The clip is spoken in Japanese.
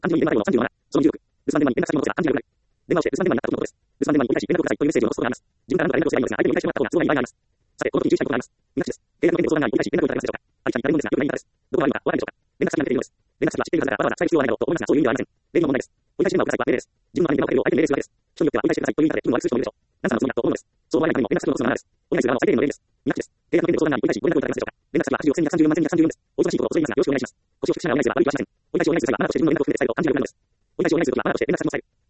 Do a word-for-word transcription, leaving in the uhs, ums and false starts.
アンジのに連絡をさんじゅうなな、そのにじゅうろく、留守番電話に連絡先のことがアンジの連絡。電話をして留守番電話になった時のことです。留守番電話に折り返し連絡をくださいというメッセージを残すことがあります。自分から何度か連絡をしてないのですが、相手に折り返してもらった方が都合がいい場合があります。さて、この時に注意したいことがあります。見出しです。契約の件でご相談があり、折り返し連絡をいただけますでしょうか。ありちゃんに誰もですが、よくない言い方です。どこが悪いのかわかるでしょうか。連絡先が出ているようです。連絡先は知っているはずだからわざわざ伝える必要はないだろうと思いますが、そういう意味ではありません。例の問題です。折り返し電話をくださいは命令です。自分の前に電話をかけるよう相手に命令するわけです。人によっては折り返してくださいという言い方で気分の悪い数人もいるでしょう。何さんのつもりだと思うのです。そう思わないためにも連絡先の残すのはならです。折り返し側の相手への礼儀です。見出しです。契約の件でご相談があり、折り返しご連絡をいただけますでしょうか。連絡先ははちじゅうせんにひゃくさんじゅうよんまんせんにひゃくさんじゅうよんです。お忙しいところ遅いますが、よろしくお願いします。腰を低くしながらお願いすれば悪い気はしません。折り返しをお願いする際は、あなたとして自分の連絡を含めて伝えるとアンジの連絡です。折り返しをお願いする際は、あなたとして連絡先も伝える。